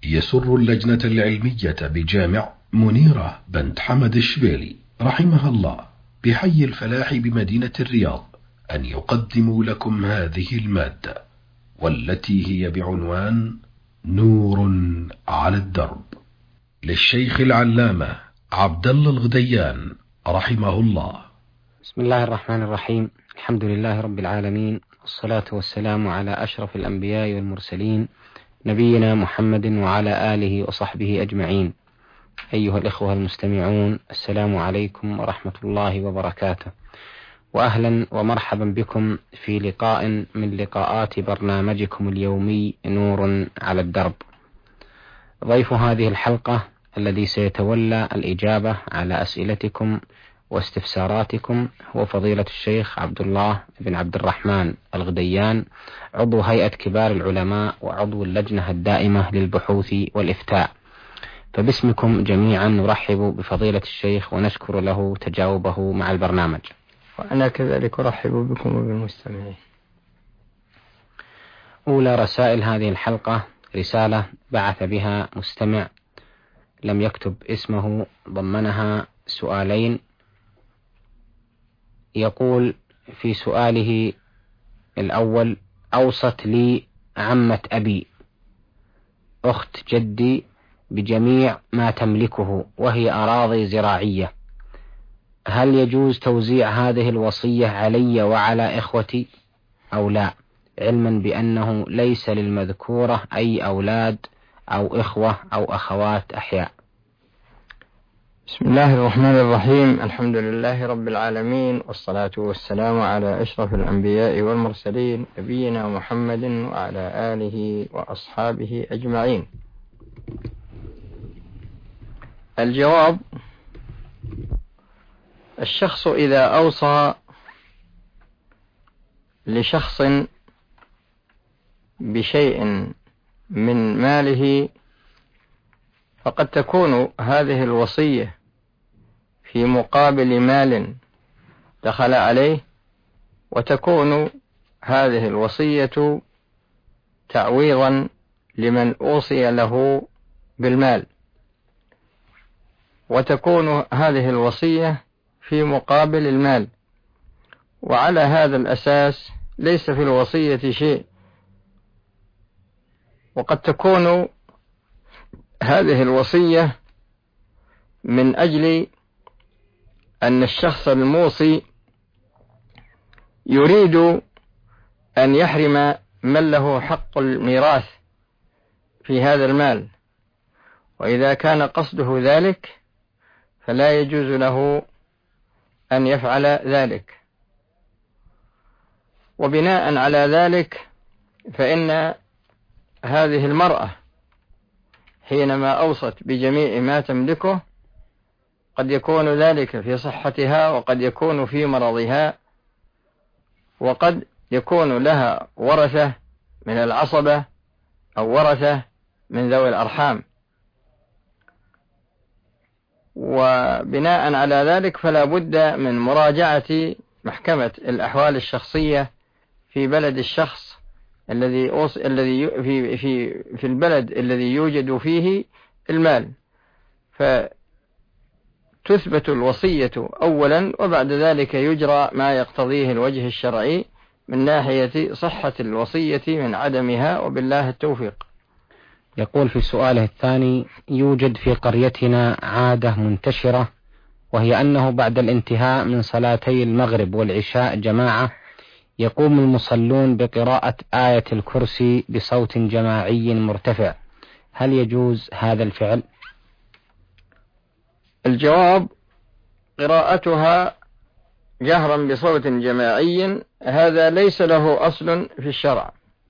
يسر اللجنة العلمية بجامع منيرة بنت حمد الشبيلي رحمها الله بحي الفلاح بمدينة الرياض أن يقدموا لكم هذه المادة، والتي هي بعنوان نور على الدرب، للشيخ العلامة عبد الله الغديان رحمه الله. بسم الله الرحمن الرحيم. الحمد لله رب العالمين، والصلاة والسلام على أشرف الأنبياء والمرسلين، نبينا محمد وعلى آله وصحبه أجمعين. أيها الإخوة المستمعون، السلام عليكم ورحمة الله وبركاته، وأهلا ومرحبا بكم في لقاء من لقاءات برنامجكم اليومي نور على الدرب. ضيف هذه الحلقة الذي سيتولى الإجابة على أسئلتكم واستفساراتكم هو فضيلة الشيخ عبد الله بن عبد الرحمن الغديان، عضو هيئة كبار العلماء وعضو اللجنة الدائمة للبحوث والإفتاء. فباسمكم جميعا نرحب بفضيلة الشيخ ونشكر له تجاوبه مع البرنامج. وأنا كذلك أرحب بكم وبالمستمعين. أولى رسائل هذه الحلقة رسالة بعث بها مستمع لم يكتب اسمه، ضمنها سؤالين. يقول في سؤاله الأول: أوصت لي عمة أبي أخت جدي بجميع ما تملكه وهي أراضي زراعية، هل يجوز توزيع هذه الوصية علي وعلى إخوتي أو لا، علما بأنه ليس للمذكورة أي أولاد أو إخوة أو أخوات أحياء؟ بسم الله الرحمن الرحيم. الحمد لله رب العالمين، والصلاة والسلام على أشرف الأنبياء والمرسلين، نبينا محمد وعلى آله وأصحابه أجمعين. الجواب: الشخص إذا أوصى لشخص بشيء من ماله فقد تكون هذه الوصية في مقابل مال دخل عليه، وتكون هذه الوصية تعويضا لمن أوصي له بالمال، وتكون هذه الوصية في مقابل المال. وعلى هذا الأساس ليس في الوصية شيء. وقد تكون هذه الوصية من أجل أن الشخص الموصي يريد أن يحرم من له حق الميراث في هذا المال، وإذا كان قصده ذلك فلا يجوز له أن يفعل ذلك. وبناء على ذلك فإن هذه المرأة حينما أوصت بجميع ما تملكه قد يكون ذلك في صحتها، وقد يكون في مرضها، وقد يكون لها ورثة من العصبة أو ورثة من ذوي الأرحام. وبناء على ذلك فلا بد من مراجعة محكمة الأحوال الشخصية في بلد الشخص الذي في البلد الذي يوجد فيه المال، فتثبت الوصية أولا، وبعد ذلك يجرى ما يقتضيه الوجه الشرعي من ناحية صحة الوصية من عدمها، وبالله التوفيق. يقول في سؤاله الثاني: يوجد في قريتنا عادة منتشرة، وهي أنه بعد الانتهاء من صلاتي المغرب والعشاء جماعة يقوم المصلون بقراءة آية الكرسي بصوت جماعي مرتفع، هل يجوز هذا الفعل؟ الجواب: قراءتها جهرا بصوت جماعي هذا ليس له أصل في الشرع،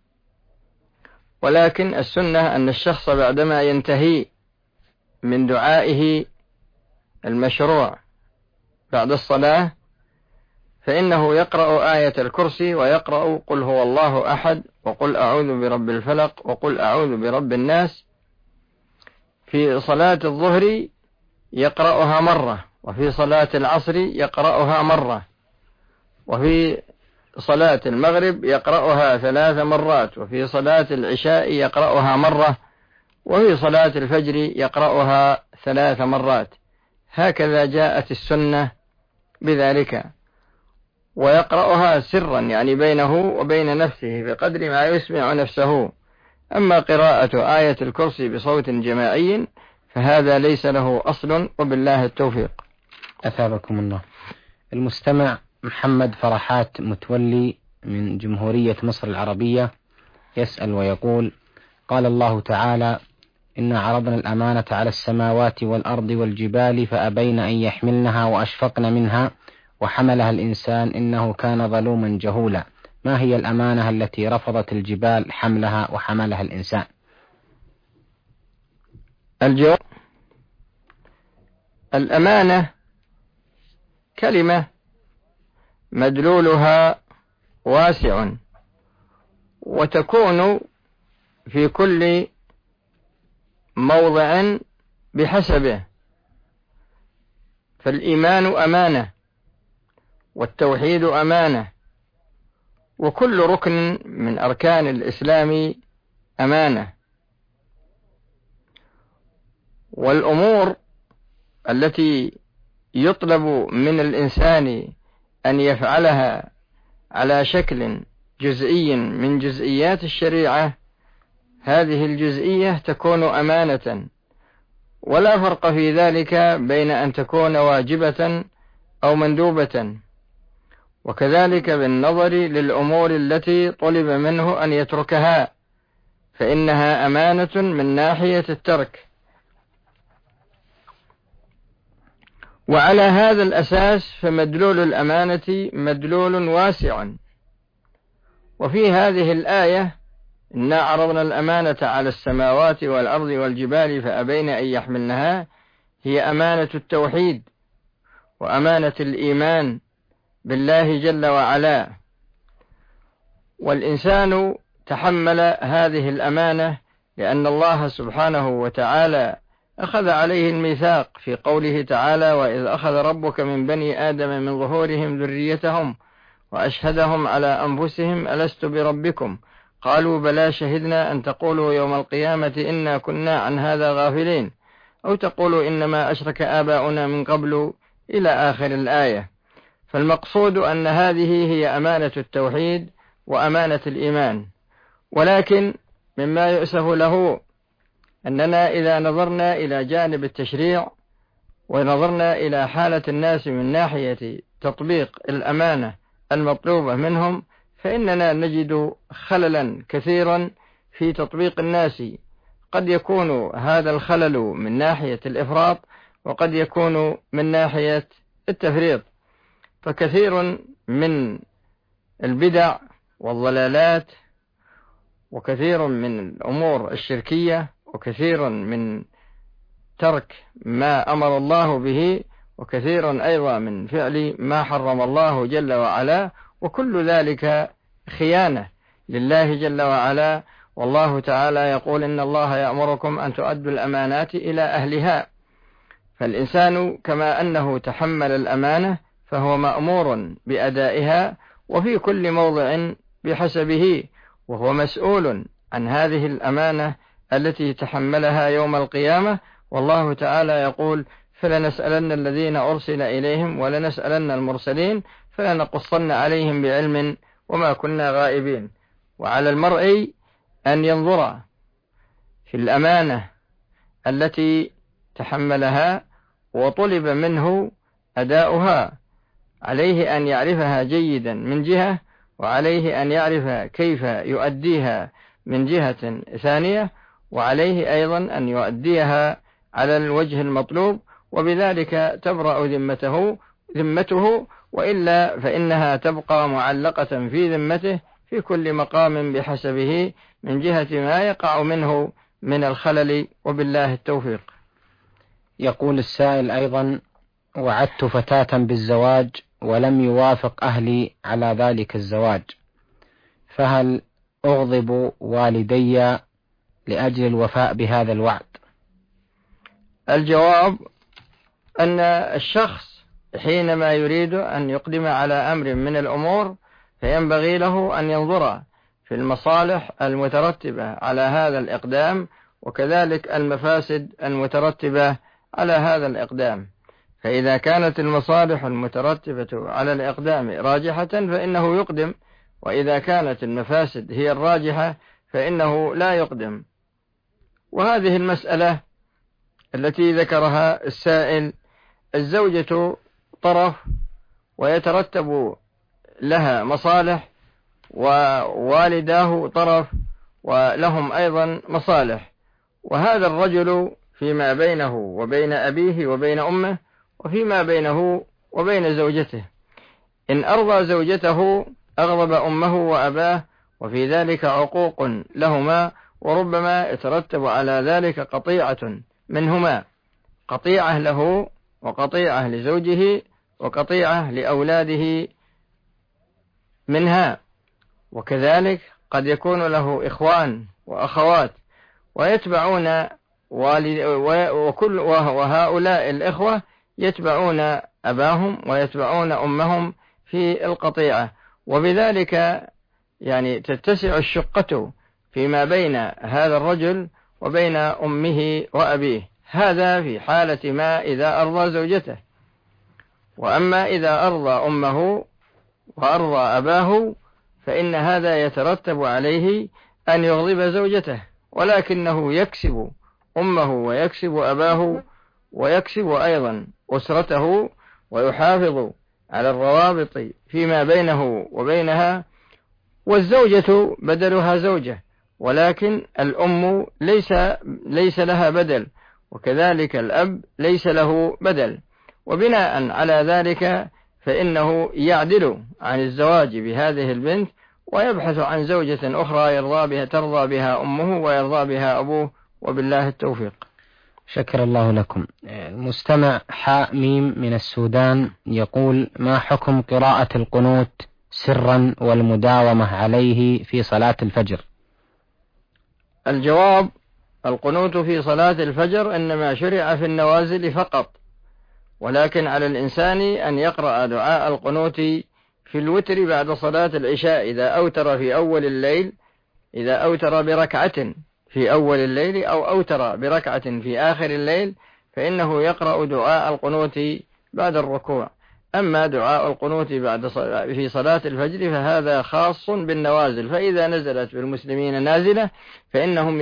ولكن السنة أن الشخص بعدما ينتهي من دعائه المشروع بعد الصلاة فإنه يقرأ آية الكرسي، ويقرأ قل هو الله أحد، وقل أعوذ برب الفلق، وقل أعوذ برب الناس. في صلاة الظهر يقرأها مرة، وفي صلاة العصر يقرأها مرة، وفي صلاة المغرب يقرأها 3 مرات، وفي صلاة العشاء يقرأها مرة، وفي صلاة الفجر يقرأها 3 مرات، هكذا جاءت السنة بذلك، ويقرأها سرا يعني بينه وبين نفسه بقدر ما يسمع نفسه. أما قراءة آية الكرسي بصوت جماعي فهذا ليس له أصل، وبالله التوفيق. أثابكم الله. المستمع محمد فرحات متولي من جمهورية مصر العربية يسأل ويقول: قال الله تعالى: إنا عرضنا الأمانة على السماوات والأرض والجبال فأبين أن يحملنها وأشفقن منها وحملها الإنسان إنه كان ظلوما جهولا. ما هي الأمانة التي رفضت الجبال حملها وحملها الإنسان؟ الجواب: الأمانة كلمة مدلولها واسع، وتكون في كل موضع بحسبه، فالإيمان أمانة، والتوحيد أمانة، وكل ركن من أركان الإسلام أمانة. والأمور التي يطلب من الإنسان أن يفعلها على شكل جزئي من جزئيات الشريعة، هذه الجزئية تكون أمانة، ولا فرق في ذلك بين أن تكون واجبة أو مندوبة. وكذلك بالنظر للأمور التي طلب منه أن يتركها، فإنها أمانة من ناحية الترك. وعلى هذا الأساس فمدلول الأمانة مدلول واسع. وفي هذه الآية: إنا عرضنا الأمانة على السماوات والأرض والجبال فأبين أن يحملنها، هي أمانة التوحيد وأمانة الإيمان بالله جل وعلا. والإنسان تحمل هذه الأمانة لأن الله سبحانه وتعالى أخذ عليه الميثاق في قوله تعالى: وإذ أخذ ربك من بني آدم من ظهورهم ذريتهم وأشهدهم على أنفسهم ألست بربكم قالوا بلى شهدنا أن تقولوا يوم القيامة إنا كنا عن هذا غافلين، أو تقولوا إنما أشرك آباؤنا من قبل، إلى آخر الآية. فالمقصود أن هذه هي أمانة التوحيد وأمانة الإيمان. ولكن مما يؤسف له أننا إذا نظرنا إلى جانب التشريع ونظرنا إلى حالة الناس من ناحية تطبيق الأمانة المطلوبة منهم، فإننا نجد خللا كثيرا في تطبيق الناس. قد يكون هذا الخلل من ناحية الإفراط، وقد يكون من ناحية التفريط. فكثير من البدع والضلالات، وكثير من الأمور الشركية، وكثير من ترك ما أمر الله به، وكثير أيضا من فعل ما حرم الله جل وعلا، وكل ذلك خيانة لله جل وعلا. والله تعالى يقول: إن الله يأمركم أن تؤدوا الأمانات إلى أهلها. فالإنسان كما أنه تحمل الأمانة فهو مأمور بأدائها، وفي كل موضع بحسبه، وهو مسؤول عن هذه الأمانة التي تحملها يوم القيامة. والله تعالى يقول: فلنسألن الذين أرسل إليهم ولنسألن المرسلين فلنقصن عليهم بعلم وما كنا غائبين. وعلى المرء أن ينظر في الأمانة التي تحملها وطلب منه أداؤها، عليه أن يعرفها جيدا من جهة، وعليه أن يعرف كيف يؤديها من جهة ثانية، وعليه أيضا أن يؤديها على الوجه المطلوب، وبذلك تبرأ ذمته، وإلا فإنها تبقى معلقة في ذمته في كل مقام بحسبه من جهة ما يقع منه من الخلل، وبالله التوفيق. يقول السائل أيضا: وعدت فتاة بالزواج ولم يوافق أهلي على ذلك الزواج، فهل أغضب والدي لأجل الوفاء بهذا الوعد؟ الجواب أن الشخص حينما يريد أن يقدم على أمر من الأمور فينبغي له أن ينظر في المصالح المترتبة على هذا الإقدام، وكذلك المفاسد المترتبة على هذا الإقدام. فإذا كانت المصالح المترتبة على الإقدام راجحة فإنه يقدم، وإذا كانت المفاسد هي الراجحة فإنه لا يقدم. وهذه المسألة التي ذكرها السائل، الزوجة طرف ويترتب لها مصالح، ووالداه طرف ولهم أيضا مصالح، وهذا الرجل فيما بينه وبين أبيه وبين أمه، وفيما بينه وبين زوجته، إن أرضى زوجته أغضب أمه وأباه، وفي ذلك عقوق لهما، وربما يترتب على ذلك قطيعة منهما، قطيعة له وقطيعة لزوجه وقطيعة لأولاده منها. وكذلك قد يكون له إخوان وأخوات ويتبعون وهؤلاء الإخوة يتبعون أباهم ويتبعون أمهم في القطيعة، وبذلك يعني تتسع الشقة فيما بين هذا الرجل وبين أمه وأبيه. هذا في حالة ما إذا أرضى زوجته. وأما إذا أرضى أمه وأرضى أباه فإن هذا يترتب عليه أن يغضب زوجته، ولكنه يكسب أمه ويكسب أباه ويكسب أيضا أسرته، ويحافظ على الروابط فيما بينه وبينها. والزوجة بدلها زوجة، ولكن الأم ليس لها بدل، وكذلك الأب ليس له بدل. وبناء على ذلك فإنه يعدل عن الزواج بهذه البنت ويبحث عن زوجة أخرى ترضى بها أمه ويرضى بها أبوه، وبالله التوفيق. شكر الله لكم. مستمع حاء ميم من السودان يقول: ما حكم قراءة القنوت سرا والمداومة عليه في صلاة الفجر؟ الجواب: القنوت في صلاة الفجر إنما شرع في النوازل فقط، ولكن على الإنسان أن يقرأ دعاء القنوت في الوتر بعد صلاة العشاء، إذا أوتر في أول الليل، إذا أوتر بركعة في أول الليل أو أوتر بركعة في آخر الليل، فإنه يقرأ دعاء القنوت بعد الركوع. أما دعاء القنوت في صلاة الفجر فهذا خاص بالنوازل، فإذا نزلت بالمسلمين نازلة فإنهم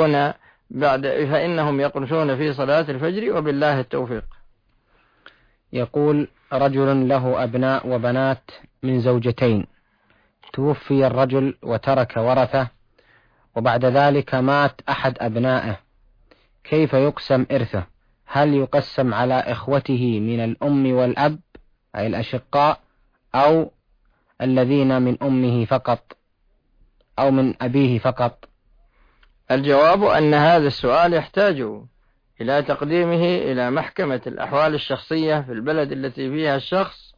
يقنتون في صلاة الفجر، وبالله التوفيق. يقول: رجل له أبناء وبنات من زوجتين، توفي الرجل وترك ورثة، وبعد ذلك مات أحد أبنائه، كيف يقسم إرثه؟ هل يقسم على إخوته من الأم والأب أي الأشقاء، أو الذين من أمه فقط، أو من أبيه فقط؟ الجواب أن هذا السؤال يحتاج إلى تقديمه إلى محكمة الأحوال الشخصية في البلد التي فيها الشخص،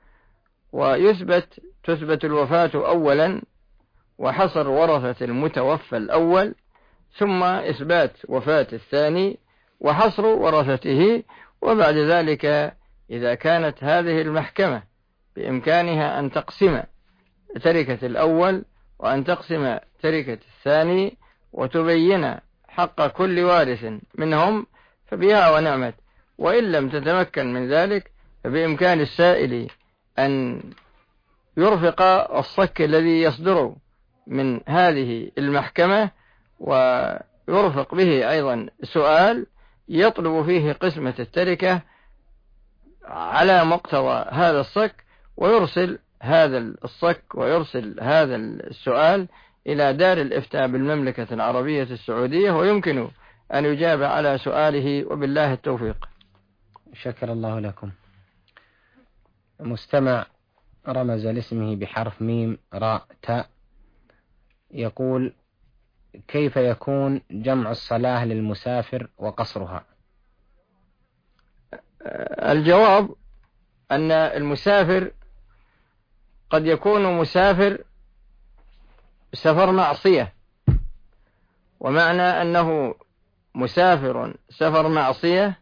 تثبت الوفاة أولا، وحصر ورثة المتوفى الأول، ثم إثبات وفاة الثاني وحصر ورثته. وبعد ذلك إذا كانت هذه المحكمة بإمكانها أن تقسم تركة الأول وأن تقسم تركة الثاني وتبين حق كل وارث منهم فبها ونعمت، وإن لم تتمكن من ذلك فبإمكان السائل أن يرفق الصك الذي يصدر من هذه المحكمة، ويرفق به أيضا سؤال يطلب فيه قسمة التركة على مقتضى هذا الصك، ويرسل هذا الصك ويرسل هذا السؤال إلى دار الإفتاء بالمملكة العربية السعودية، ويمكن أن يجاب على سؤاله، وبالله التوفيق. شكر الله لكم. مستمع رمز لاسمه بحرف ميم راء تاء يقول: كيف يكون جمع الصلاة للمسافر وقصرها؟ الجواب أن المسافر قد يكون مسافر سفر معصية، ومعنى أنه مسافر سفر معصية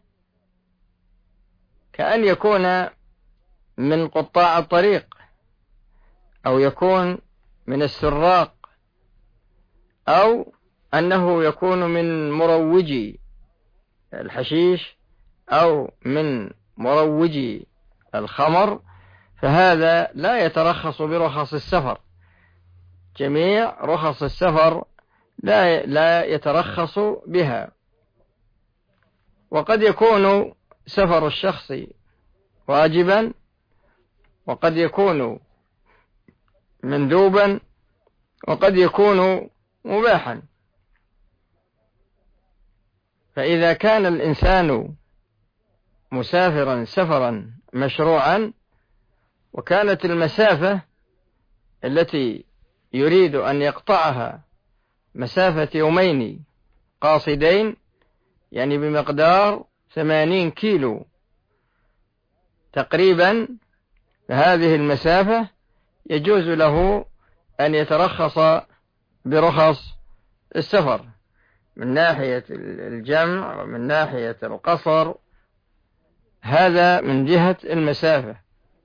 كأن يكون من قطاع الطريق، أو يكون من السراق، أو أنه يكون من مروجي الحشيش أو من مروجي الخمر، فهذا لا يترخص برخص السفر. جميع رخص السفر لا يترخص بها. وقد يكون سفر الشخص واجبا، وقد يكون مندوبا، وقد يكون مباحا. فإذا كان الإنسان مسافرا سفرا مشروعا، وكانت المسافة التي يريد أن يقطعها مسافة يومين قاصدين، يعني بمقدار 80 كيلو تقريبا، فهذه المسافة يجوز له أن يترخص برخص السفر من ناحية الجمع ومن ناحية القصر، هذا من جهة المسافة.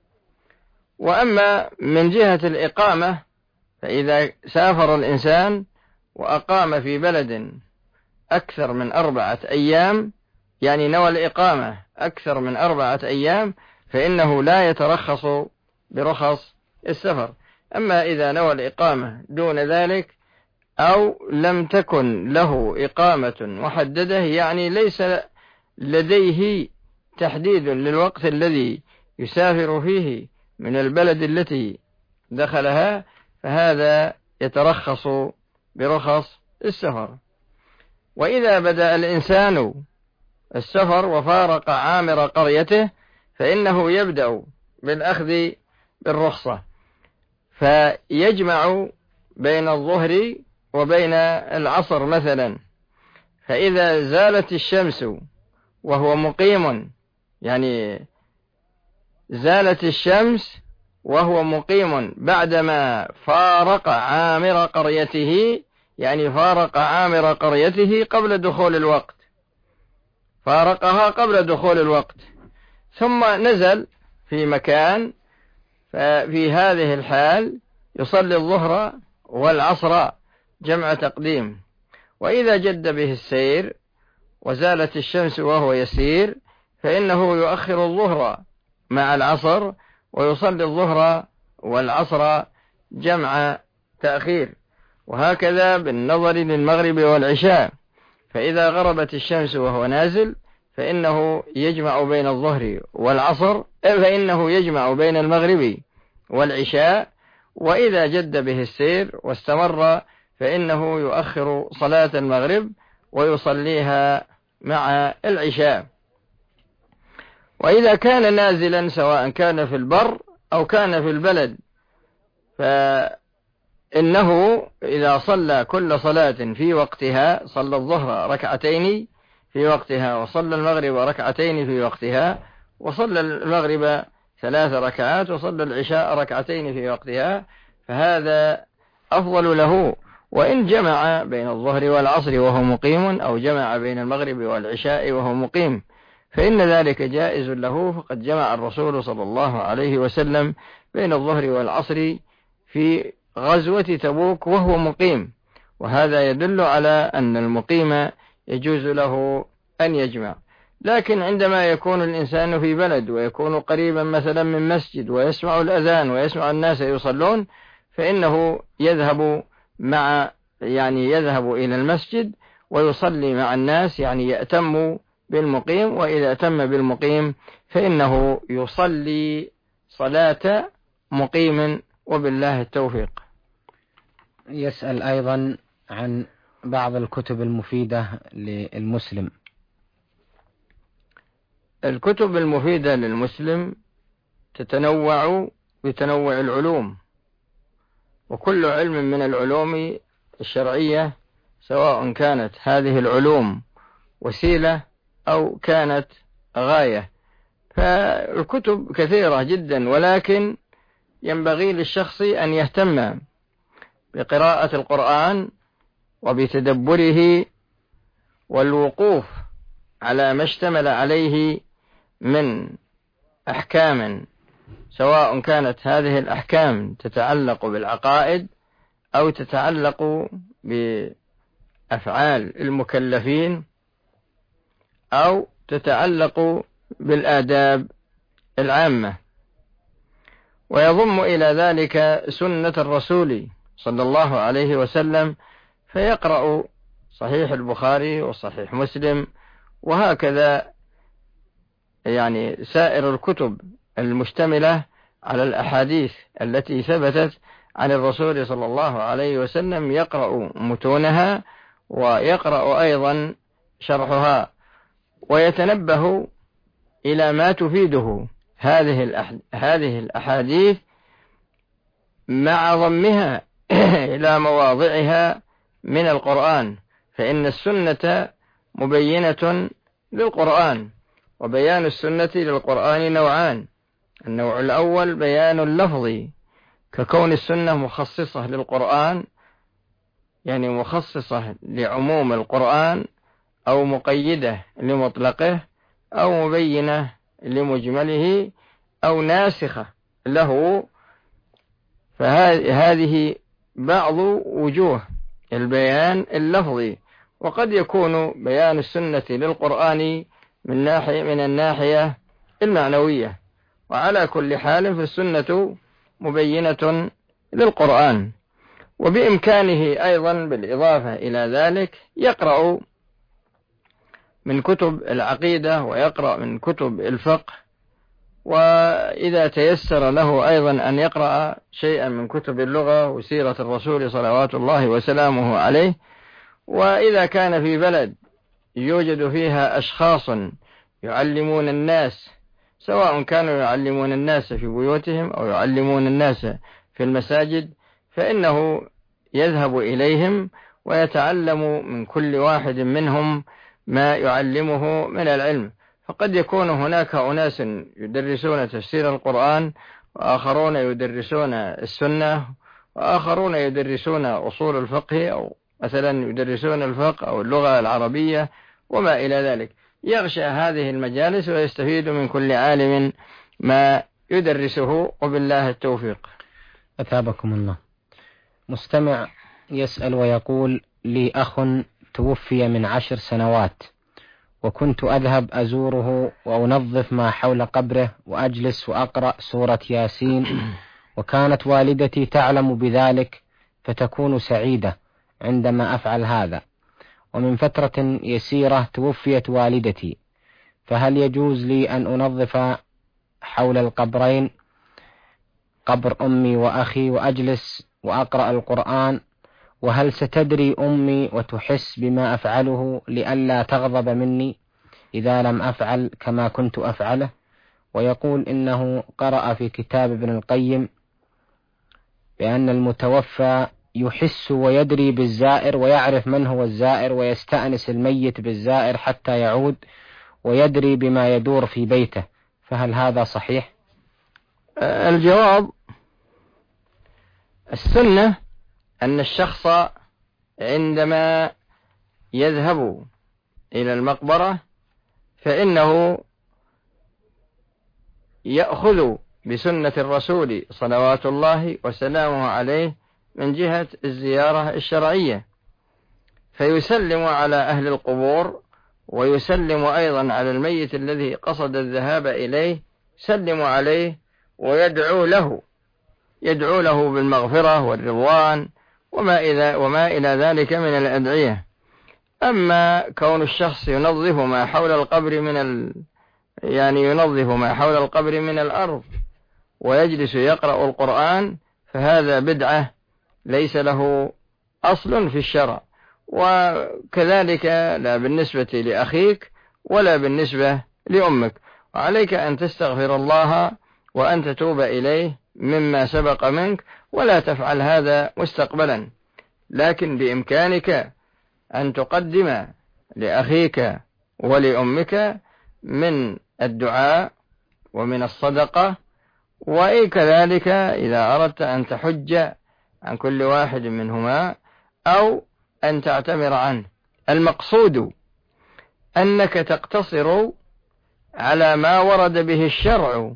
وأما من جهة الإقامة، فإذا سافر الإنسان وأقام في بلد أكثر من 4 أيام، يعني نوى الإقامة أكثر من 4 أيام، فإنه لا يترخص برخص السفر. أما إذا نوى الإقامة دون ذلك، أو لم تكن له إقامة محددة، يعني ليس لديه تحديد للوقت الذي يسافر فيه من البلد التي دخلها، فهذا يترخص برخص السفر. وإذا بدأ الإنسان السفر وفارق عامر قريته، فإنه يبدأ بالأخذ بالرخصة، فيجمع بين الظهر وبين العصر مثلا. فإذا زالت الشمس وهو مقيم، يعني زالت الشمس وهو مقيم بعدما فارق عامر قريته، يعني فارق عامر قريته قبل دخول الوقت، فارقها قبل دخول الوقت، ثم نزل في مكان، ففي هذه الحال يصلي الظهر والعصر جمع تقديم. وإذا جد به السير وزالت الشمس وهو يسير، فإنه يؤخر الظهر مع العصر ويصلي الظهر والعصر جمع تأخير. وهكذا بالنظر للمغرب والعشاء، فإذا غربت الشمس وهو نازل، فإنه يجمع بين الظهر والعصر، فإنه يجمع بين المغرب والعشاء. وإذا جد به السير واستمر، فإنه يؤخر صلاة المغرب ويصليها مع العشاء. وإذا كان نازلا، سواء كان في البر أو كان في البلد، فإنه إذا صلى كل صلاة في وقتها، صلى الظهر ركعتين في وقتها، وصلى المغرب ركعتين في وقتها، وصلى المغرب 3 ركعات، وصلى العشاء ركعتين في وقتها، فهذا أفضل له. وإن جمع بين الظهر والعصر وهو مقيم، أو جمع بين المغرب والعشاء وهو مقيم، فإن ذلك جائز له. فقد جمع الرسول صلى الله عليه وسلم بين الظهر والعصر في غزوة تبوك وهو مقيم، وهذا يدل على أن المقيم يجوز له أن يجمع. لكن عندما يكون الإنسان في بلد ويكون قريبا مثلا من مسجد ويسمع الأذان ويسمع الناس يصلون، فإنه يذهب إلى المسجد ويصلي مع الناس، يعني يأتم بالمقيم. وإذا أتم بالمقيم فإنه يصلي صلاة مقيم، وبالله التوفيق. يسأل أيضا عن بعض الكتب المفيدة للمسلم. الكتب المفيدة للمسلم تتنوع بتنوع العلوم، وكل علم من العلوم الشرعية، سواء كانت هذه العلوم وسيلة أو كانت غاية، فالكتب كثيرة جدا، ولكن ينبغي للشخص أن يهتم بقراءة القرآن وبتدبره والوقوف على ما اشتمل عليه من أحكام، سواء كانت هذه الأحكام تتعلق بالعقائد أو تتعلق بأفعال المكلفين أو تتعلق بالآداب العامة. ويضم إلى ذلك سنة الرسول صلى الله عليه وسلم، فيقرأ صحيح البخاري وصحيح مسلم، وهكذا يعني سائر الكتب المشتملة على الأحاديث التي ثبتت عن الرسول صلى الله عليه وسلم، يقرأ متونها ويقرأ أيضا شرحها، ويتنبه إلى ما تفيده هذه الأحاديث مع ضمها إلى مواضعها من القرآن، فإن السنة مبينة للقرآن، وبيان السنة للقرآن نوعان: النوع الأول بيان لفظي، ككون السنة مخصصة للقرآن، يعني مخصصة لعموم القرآن، أو مقيدة لمطلقه، أو مبينة لمجمله، أو ناسخة له. فهذه بعض وجوه البيان اللفظي. وقد يكون بيان السنة للقرآن من الناحية المعنوية. وعلى كل حال فالسنة مبينة للقرآن. وبإمكانه أيضا بالإضافة إلى ذلك يقرأ من كتب العقيدة ويقرأ من كتب الفقه، وإذا تيسر له أيضا أن يقرأ شيئا من كتب اللغة وسيرة الرسول صلوات الله وسلامه عليه. وإذا كان في بلد يوجد فيها أشخاص يعلمون الناس، سواء كانوا يعلمون الناس في بيوتهم أو يعلمون الناس في المساجد، فإنه يذهب إليهم ويتعلم من كل واحد منهم ما يعلمه من العلم. فقد يكون هناك أناس يدرسون تفسير القرآن، وآخرون يدرسون السنة، وآخرون يدرسون أصول الفقه، أو مثلا يدرسون الفقه أو اللغة العربية وما إلى ذلك. يغشى هذه المجالس ويستفيد من كل عالم ما يدرسه، وبالله التوفيق. أثابكم الله. مستمع يسأل ويقول: لي أخ توفي من 10 سنوات، وكنت أذهب أزوره وأنظف ما حول قبره وأجلس وأقرأ سورة ياسين، وكانت والدتي تعلم بذلك فتكون سعيدة عندما أفعل هذا. ومن فترة يسيرة توفيت والدتي، فهل يجوز لي أن أنظف حول القبرين، قبر أمي وأخي، وأجلس وأقرأ القرآن؟ وهل ستدري أمي وتحس بما أفعله لئلا تغضب مني إذا لم أفعل كما كنت أفعله؟ ويقول إنه قرأ في كتاب ابن القيم بأن المتوفى يحس ويدري بالزائر، ويعرف من هو الزائر، ويستأنس الميت بالزائر حتى يعود، ويدري بما يدور في بيته، فهل هذا صحيح؟ الجواب: السنة أن الشخص عندما يذهب إلى المقبرة فإنه يأخذ بسنة الرسول صلوات الله وسلامه عليه من جهة الزيارة الشرعية، فيسلم على أهل القبور، ويسلم أيضا على الميت الذي قصد الذهاب إليه، سلم عليه ويدعو له بالمغفرة والرضوان وما إلى ذلك من الأدعية. أما كون الشخص ينظف ما حول القبر من الأرض ويجلس يقرأ القرآن، فهذا بدعة ليس له أصل في الشرع. وكذلك لا بالنسبة لأخيك ولا بالنسبة لأمك. وعليك أن تستغفر الله وأن تتوب إليه مما سبق منك، ولا تفعل هذا مستقبلا. لكن بإمكانك أن تقدم لأخيك ولأمك من الدعاء ومن الصدقة، وكذلك إذا أردت أن تحج عن كل واحد منهما أو أن تعتمر عنه. المقصود أنك تقتصر على ما ورد به الشرع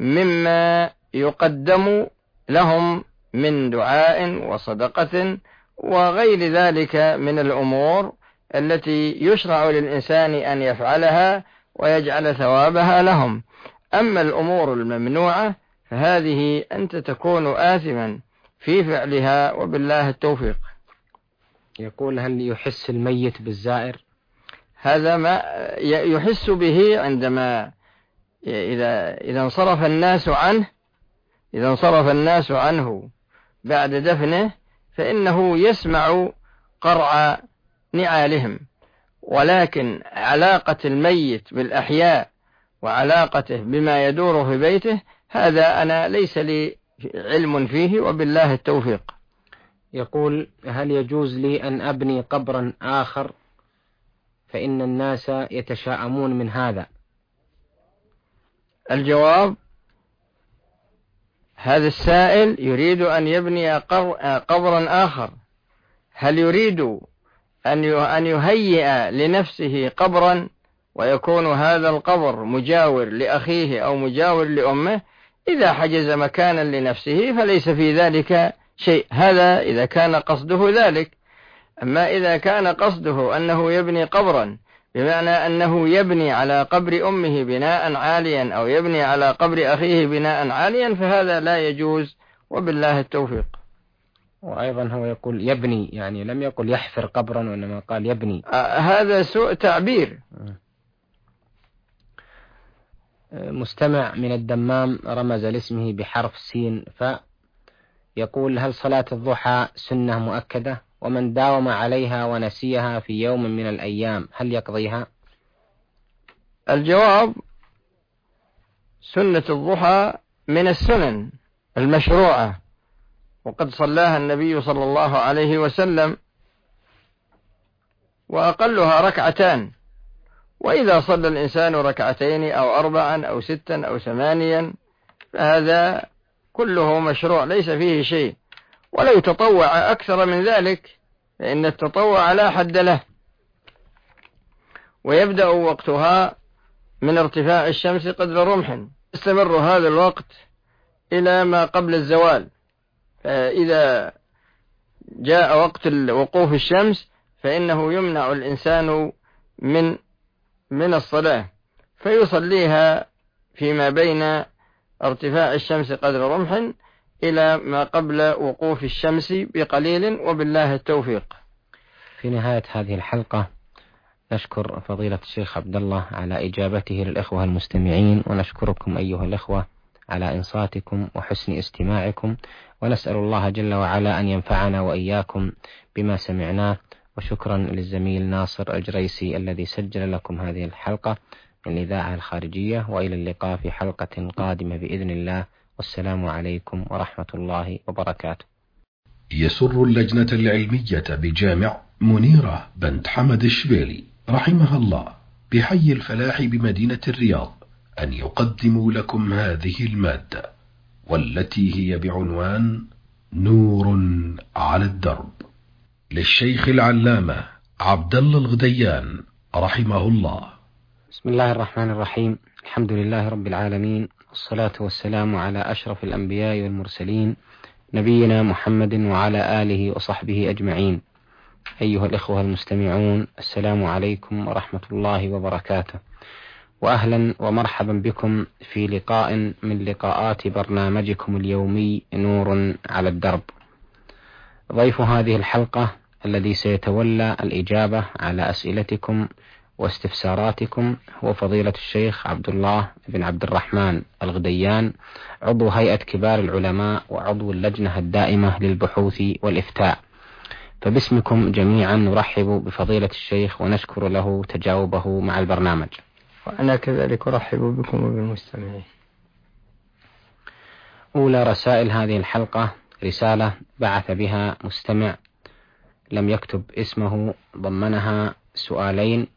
مما يقدم لهم من دعاء وصدقة وغير ذلك من الأمور التي يشرع للإنسان أن يفعلها ويجعل ثوابها لهم. أما الأمور الممنوعة فهذه أنت تكون آثما في فعلها، وبالله التوفيق. يقول: هل يحس الميت بالزائر؟ هذا ما يحس به عندما إذا انصرف الناس عنه بعد دفنه، فإنه يسمع قرع نعالهم، ولكن علاقة الميت بالأحياء وعلاقته بما يدور في بيته هذا أنا ليس لي علم فيه، وبالله التوفيق. يقول: هل يجوز لي أن أبني قبرا آخر فإن الناس يتشاءمون من هذا؟ الجواب: هذا السائل يريد أن يبني قبرا آخر. هل يريد أن يهيئ لنفسه قبرا ويكون هذا القبر مجاور لأخيه أو مجاور لأمه؟ إذا حجز مكانا لنفسه فليس في ذلك شيء، هذا إذا كان قصده ذلك. أما إذا كان قصده أنه يبني قبرا بمعنى أنه يبني على قبر أمه بناء عاليا أو يبني على قبر أخيه بناء عاليا فهذا لا يجوز، وبالله التوفيق. وأيضا هو يقول يبني، يعني لم يقل يحفر قبرا وإنما قال يبني. هذا سوء تعبير. مستمع من الدمام رمز لاسمه بحرف سين يقول: هل صلاة الضحى سنة مؤكدة؟ ومن داوم عليها ونسيها في يوم من الأيام هل يقضيها؟ الجواب: سنة الضحى من السنن المشروعة، وقد صلاها النبي صلى الله عليه وسلم، وأقلها ركعتان. وإذا صلى الإنسان ركعتين أو 4 أو 6 أو 8 فهذا كله مشروع ليس فيه شيء. ولو تطوع أكثر من ذلك فإن التطوع لا حد له. ويبدأ وقتها من ارتفاع الشمس قدر رمح، يستمر هذا الوقت إلى ما قبل الزوال. فإذا جاء وقت وقوف الشمس فإنه يمنع الإنسان من الصلاة، فيصليها فيما بين ارتفاع الشمس قدر رمح إلى ما قبل وقوف الشمس بقليل، وبالله التوفيق. في نهاية هذه الحلقة نشكر فضيلة الشيخ عبد الله على إجابته للإخوة المستمعين، ونشكركم أيها الإخوة على إنصاتكم وحسن استماعكم، ونسأل الله جل وعلا أن ينفعنا وإياكم بما سمعناه. وشكرا للزميل ناصر الجريسي الذي سجل لكم هذه الحلقة من الإذاعة الخارجية، وإلى اللقاء في حلقة قادمة بإذن الله، والسلام عليكم ورحمة الله وبركاته. يسر اللجنة العلمية بجامع منيرة بنت حمد الشبيلي رحمها الله بحي الفلاح بمدينة الرياض أن يقدموا لكم هذه المادة، والتي هي بعنوان نور على الدرب، للشيخ العلامة عبد الله الغديان رحمه الله. بسم الله الرحمن الرحيم. الحمد لله رب العالمين، والصلاة والسلام على أشرف الأنبياء والمرسلين نبينا محمد وعلى آله وصحبه أجمعين. أيها الإخوة المستمعون، السلام عليكم ورحمة الله وبركاته، وأهلا ومرحبا بكم في لقاء من لقاءات برنامجكم اليومي نور على الدرب. ضيف هذه الحلقة الذي سيتولى الإجابة على أسئلتكم واستفساراتكم هو فضيلة الشيخ عبد الله بن عبد الرحمن الغديان، عضو هيئة كبار العلماء وعضو اللجنة الدائمة للبحوث والإفتاء. فباسمكم جميعا نرحب بفضيلة الشيخ ونشكر له تجاوبه مع البرنامج. وأنا كذلك أرحب بكم وبالمستمعين. أولى رسائل هذه الحلقة رسالة بعث بها مستمع لم يكتب اسمه، ضمنها سؤالين.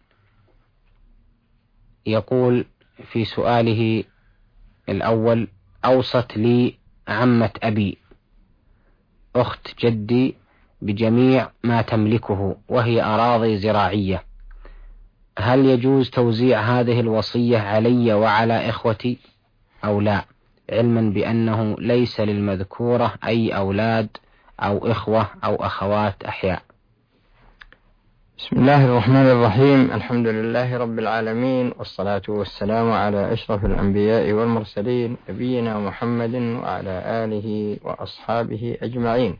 يقول في سؤاله الأول: أوصت لي عمة أبي أخت جدي بجميع ما تملكه وهي أراضي زراعية، هل يجوز توزيع هذه الوصية علي وعلى إخوتي أو لا، علما بأنه ليس للمذكورة أي أولاد أو إخوة أو أخوات أحياء. بسم الله الرحمن الرحيم. الحمد لله رب العالمين، والصلاة والسلام على أشرف الأنبياء والمرسلين، نبينا محمد وعلى آله وأصحابه أجمعين.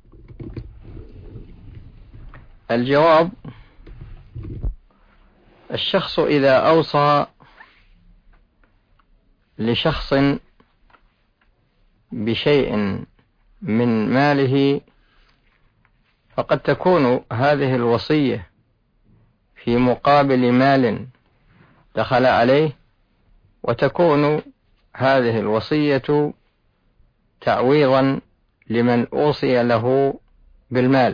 الجواب: الشخص إذا أوصى لشخص بشيء من ماله فقد تكون هذه الوصية في مقابل مال دخل عليه، وتكون هذه الوصية تعويضا لمن أوصي له بالمال،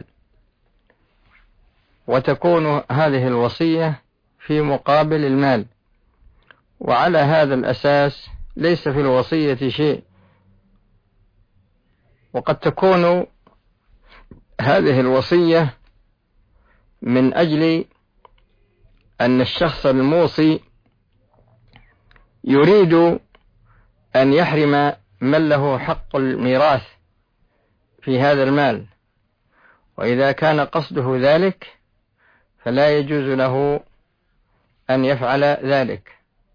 وتكون هذه الوصية في مقابل المال. وعلى هذا الأساس ليس في الوصية شيء. وقد تكون هذه الوصية من أجل أن الشخص الموصي يريد أن يحرم من له حق الميراث في هذا المال، وإذا كان قصده ذلك فلا يجوز له أن يفعل ذلك.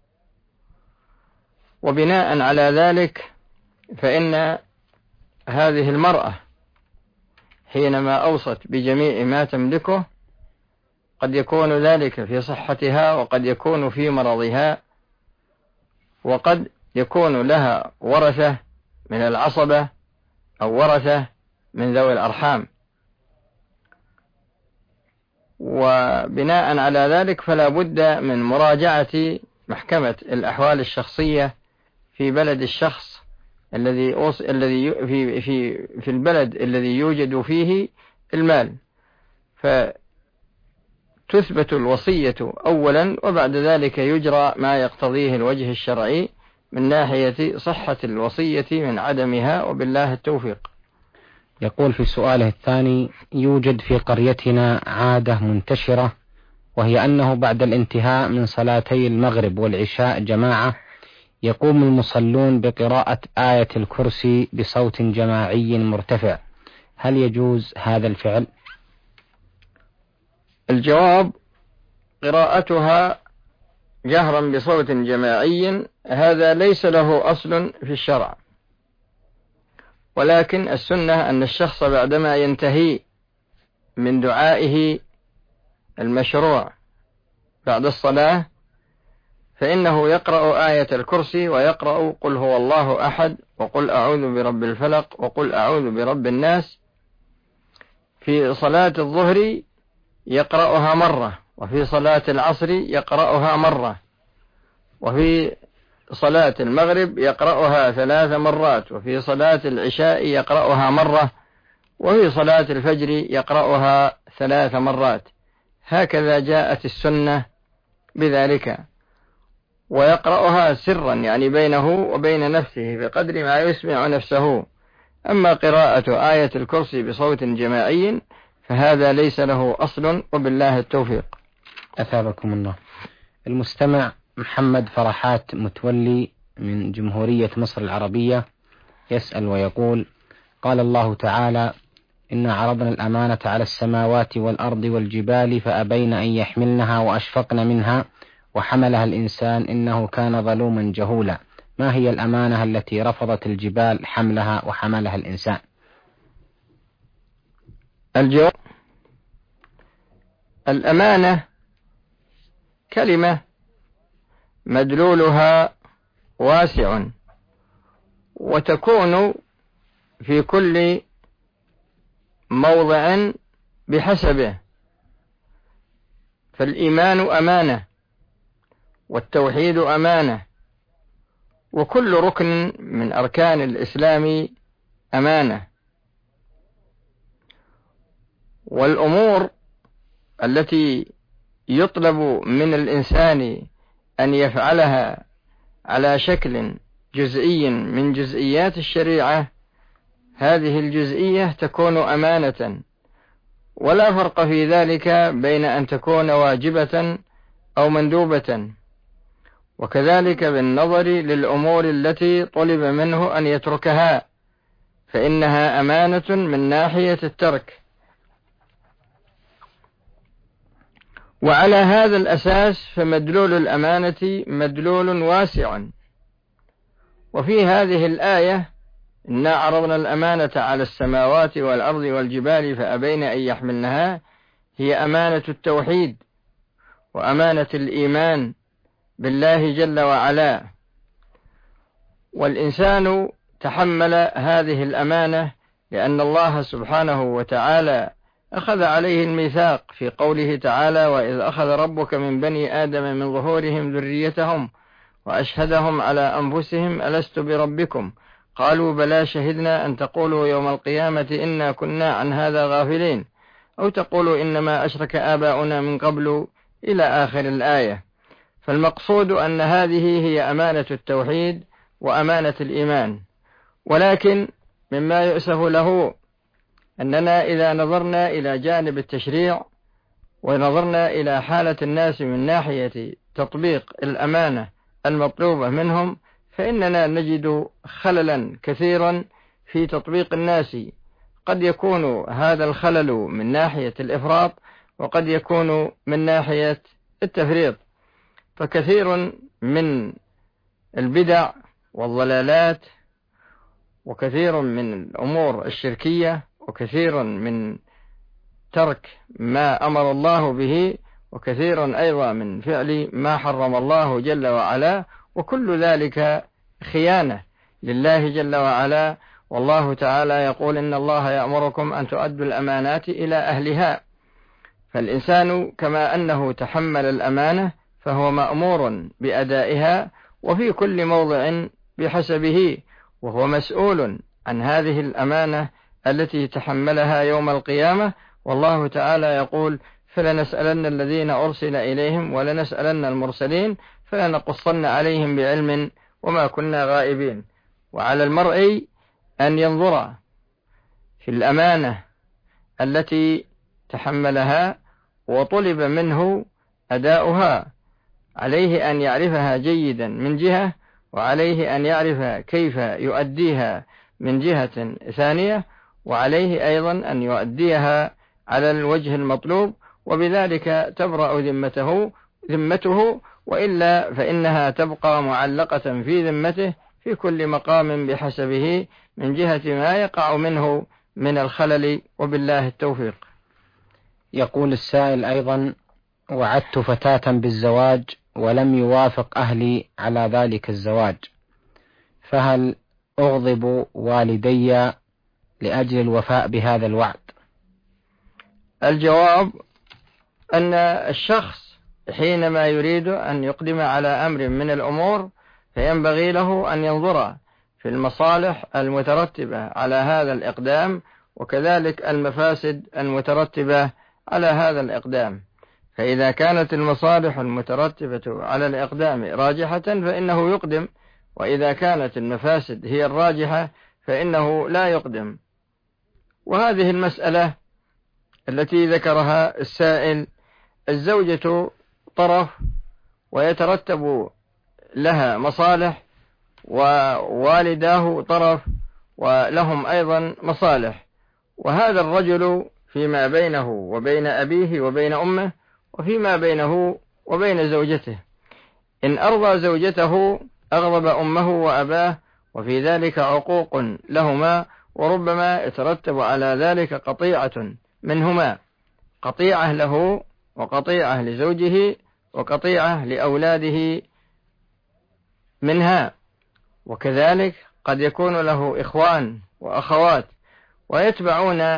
وبناء على ذلك فإن هذه المرأة حينما أوصت بجميع ما تملكه قد يكون ذلك في صحتها، وقد يكون في مرضها، وقد يكون لها ورثة من العصبة أو ورثة من ذوي الأرحام. وبناء على ذلك فلا بد من مراجعة محكمة الأحوال الشخصية في بلد الشخص الذي في البلد الذي يوجد فيه المال، فتثبت الوصية أولا، وبعد ذلك يجرى ما يقتضيه الوجه الشرعي من ناحية صحة الوصية من عدمها، وبالله التوفيق. يقول في سؤاله الثاني: يوجد في قريتنا عادة منتشرة، وهي أنه بعد الانتهاء من صلاتي المغرب والعشاء جماعة يقوم المصلون بقراءة آية الكرسي بصوت جماعي مرتفع، هل يجوز هذا الفعل؟ الجواب: قراءتها جهرا بصوت جماعي هذا ليس له أصل في الشرع، ولكن السنة أن الشخص بعدما ينتهي من دعائه المشروع بعد الصلاة فإنه يقرأ آية الكرسي، ويقرأ قل هو الله أحد، وقل أعوذ برب الفلق، وقل أعوذ برب الناس. في صلاة الظهر يقرأها مرة، وفي صلاة العصر يقرأها مرة، وفي صلاة المغرب يقرأها 3 مرات، وفي صلاة العشاء يقرأها مرة، وفي صلاة الفجر يقرأها 3 مرات. هكذا جاءت السنة بذلك، ويقرأها سرا يعني بينه وبين نفسه بقدر ما يسمع نفسه. أما قراءة آية الكرسي بصوت جماعي فهذا ليس له أصل، وبالله التوفيق. أثابكم الله. المستمع محمد فرحات متولي من جمهورية مصر العربية يسأل ويقول: قال الله تعالى: إنا عرضنا الأمانة على السماوات والأرض والجبال فأبين أن يحملنها وأشفقن منها وحملها الإنسان إنه كان ظلوما جهولا. ما هي الأمانة التي رفضت الجبال حملها وحملها الإنسان؟ الجواب: الأمانة كلمة مدلولها واسع، وتكون في كل موضع بحسبه. فالإيمان أمانة، والتوحيد أمانة، وكل ركن من أركان الإسلام أمانة. والأمور التي يطلب من الإنسان أن يفعلها على شكل جزئي من جزئيات الشريعة، هذه الجزئية تكون أمانة، ولا فرق في ذلك بين أن تكون واجبة أو مندوبة. وكذلك بالنظر للأمور التي طلب منه أن يتركها، فإنها أمانة من ناحية الترك. وعلى هذا الأساس فمدلول الأمانة مدلول واسع. وفي هذه الآية: إنا عرضنا الأمانة على السماوات والأرض والجبال فأبين أن يحملنها، هي أمانة التوحيد وأمانة الإيمان بالله جل وعلا. والإنسان تحمل هذه الأمانة لأن الله سبحانه وتعالى أخذ عليه الميثاق في قوله تعالى: وإذ أخذ ربك من بني آدم من ظهورهم ذريتهم وأشهدهم على أنفسهم ألست بربكم قالوا بلى شهدنا أن تقولوا يوم القيامة إنا كنا عن هذا غافلين أو تقولوا إنما أشرك آباؤنا من قبل إلى آخر الآية. فالمقصود أن هذه هي أمانة التوحيد وأمانة الإيمان. ولكن مما يؤسف له أننا إذا نظرنا إلى جانب التشريع ونظرنا إلى حالة الناس من ناحية تطبيق الأمانة المطلوبة منهم، فإننا نجد خللا كثيرا في تطبيق الناس. قد يكون هذا الخلل من ناحية الإفراط، وقد يكون من ناحية التفريط. فكثير من البدع والضلالات، وكثير من الأمور الشركية، وكثير من ترك ما أمر الله به، وكثير أيضا من فعل ما حرم الله جل وعلا، وكل ذلك خيانة لله جل وعلا. والله تعالى يقول: إن الله يأمركم أن تؤدوا الأمانات إلى أهلها. فالإنسان كما أنه تحمل الأمانة فهو مأمور بأدائها، وفي كل موضع بحسبه، وهو مسؤول عن هذه الأمانة التي تحملها يوم القيامة. والله تعالى يقول: فلنسألن الذين أرسل إليهم ولنسألن المرسلين فلنقصن عليهم بعلم وما كنا غائبين. وعلى المرء أن ينظر في الأمانة التي تحملها وطلب منه أداؤها، عليه أن يعرفها جيدا من جهة، وعليه أن يعرف كيف يؤديها من جهة ثانية، وعليه أيضا أن يؤديها على الوجه المطلوب، وبذلك تبرأ ذمته، وإلا فإنها تبقى معلقة في ذمته في كل مقام بحسبه من جهة ما يقع منه من الخلل، وبالله التوفيق. يقول السائل أيضا: وعدت فتاة بالزواج ولم يوافق أهلي على ذلك الزواج، فهل أغضب والدي لأجل الوفاء بهذا الوعد؟ الجواب أن الشخص حينما يريد أن يقدم على أمر من الأمور فينبغي له أن ينظر في المصالح المترتبة على هذا الإقدام، وكذلك المفاسد المترتبة على هذا الإقدام. فإذا كانت المصالح المترتبة على الإقدام راجحة فإنه يقدم، وإذا كانت المفاسد هي الراجحة فإنه لا يقدم. وهذه المسألة التي ذكرها السائل، الزوجة طرف ويترتب لها مصالح، ووالداه طرف ولهم أيضا مصالح، وهذا الرجل فيما بينه وبين أبيه وبين أمه، وفيما بينه وبين زوجته. إن أرضى زوجته أغضب أمه وأباه، وفي ذلك عقوق لهما، وربما يترتب على ذلك قطيعة منهما، قطيعة له وقطيعة لزوجه وقطيعة لأولاده منها. وكذلك قد يكون له إخوان وأخوات ويتبعون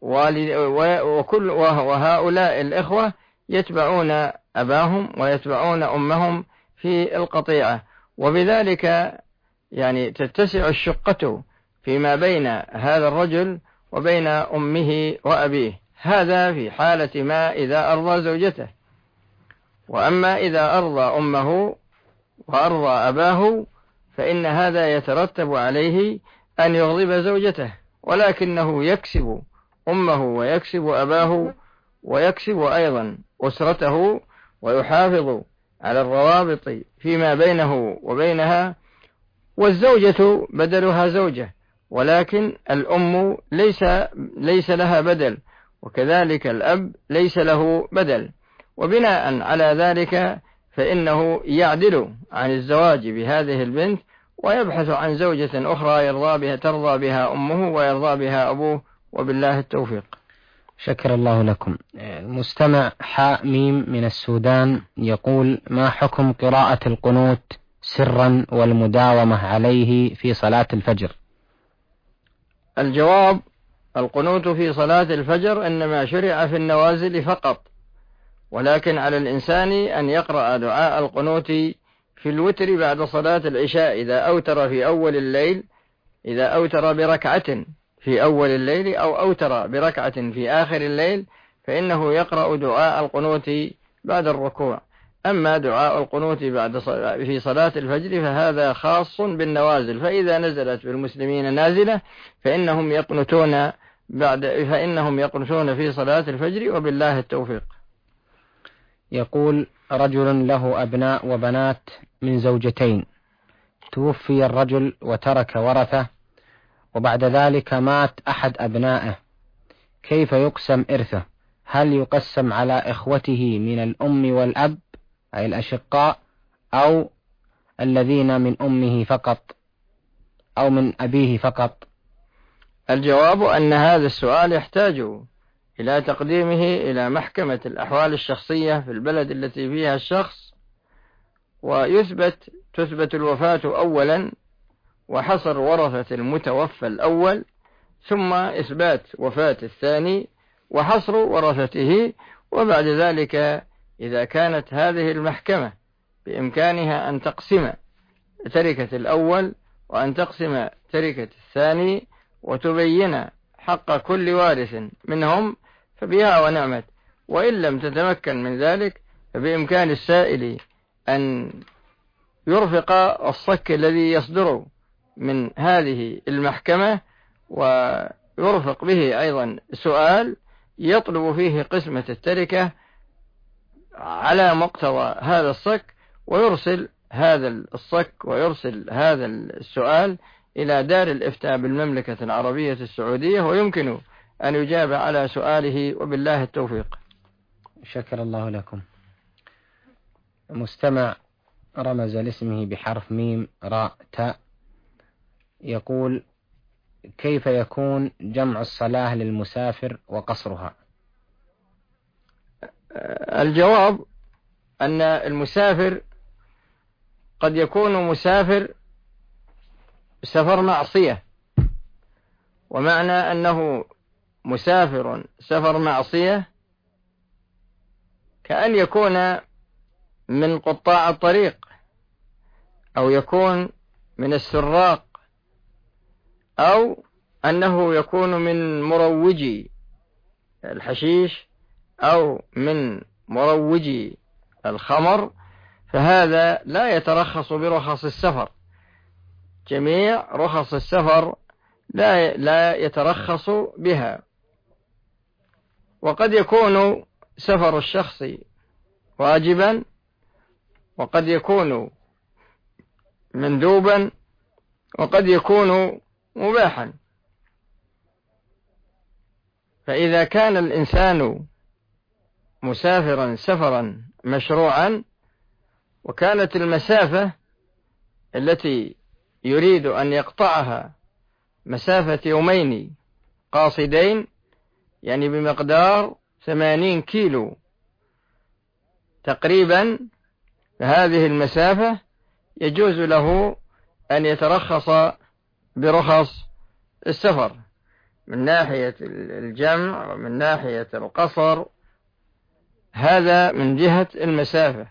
وهؤلاء الإخوة يتبعون أباهم ويتبعون أمهم في القطيعة، وبذلك تتسع الشقة فيما بين هذا الرجل وبين أمه وأبيه. هذا في حالة ما إذا أرضى زوجته. وأما إذا أرضى أمه وأرضى أباه فإن هذا يترتب عليه أن يغضب زوجته، ولكنه يكسب أمه ويكسب أباه ويكسب أيضا أسرته، ويحافظ على الروابط فيما بينه وبينها. والزوجة بدلها زوجة، ولكن الأم ليس لها بدل، وكذلك الأب ليس له بدل، وبناء على ذلك فإنه يعدل عن الزواج بهذه البنت ويبحث عن زوجة أخرى ترضى بها أمه ويرضى بها أبوه، وبالله التوفيق. شكر الله لكم. مستمع حاء ميم من السودان يقول: ما حكم قراءة القنوت سرا والمداومة عليه في صلاة الفجر؟ الجواب: القنوت في صلاة الفجر إنما شرع في النوازل فقط، ولكن على الإنسان أن يقرأ دعاء القنوت في الوتر بعد صلاة العشاء إذا أوتر في أول الليل، إذا أوتر بركعة في أول الليل أو أوتر بركعة في آخر الليل، فإنه يقرأ دعاء القنوت بعد الركوع. أما دعاء القنوت في صلاة الفجر فهذا خاص بالنوازل، فإذا نزلت بالمسلمين نازلة فإنهم يقنتون في صلاة الفجر، وبالله التوفيق. يقول: رجل له أبناء وبنات من زوجتين، توفي الرجل وترك ورثة، وبعد ذلك مات أحد أبنائه، كيف يقسم إرثه؟ هل يقسم على إخوته من الأم والأب أي الأشقاء، أو الذين من أمه فقط، أو من أبيه فقط؟ الجواب أن هذا السؤال يحتاج إلى تقديمه إلى محكمة الأحوال الشخصية في البلد التي فيها الشخص، تثبت الوفاة أولا وحصر ورثة المتوفى الأول، ثم إثبات وفاة الثاني وحصر ورثته، وبعد ذلك إذا كانت هذه المحكمة بإمكانها أن تقسم تركة الأول وأن تقسم تركة الثاني وتبين حق كل وارث منهم فبها ونعمت، وإن لم تتمكن من ذلك فبإمكان السائل أن يرفق الصك الذي يصدر من هذه المحكمة ويرفق به أيضا سؤال يطلب فيه قسمة التركة على مقتضى هذا الصك، ويرسل هذا الصك ويرسل هذا السؤال إلى دار الإفتاء بالمملكة العربية السعودية، ويمكن أن يجاب على سؤاله، وبالله التوفيق. شكر الله لكم. مستمع رمز لاسمه بحرف ميم راء تاء يقول: كيف يكون جمع الصلاة للمسافر وقصرها؟ الجواب أن المسافر قد يكون مسافر سفر معصية، ومعنى أنه مسافر سفر معصية كأن يكون من قطاع الطريق، أو يكون من السراق، أو أنه يكون من مروجي الحشيش أو من مروجي الخمر، فهذا لا يترخص برخص السفر. جميع رخص السفر لا يترخص بها. وقد يكون سفر الشخص واجبا، وقد يكون مندوبا، وقد يكون مباحا. فإذا كان الإنسان مسافرا سفرا مشروعا، وكانت المسافة التي يريد أن يقطعها مسافة يومين قاصدين، يعني بمقدار 80 كيلو تقريبا، فهذه المسافة يجوز له أن يترخص برخص السفر من ناحية الجمع ومن ناحية القصر، هذا من جهة المسافة.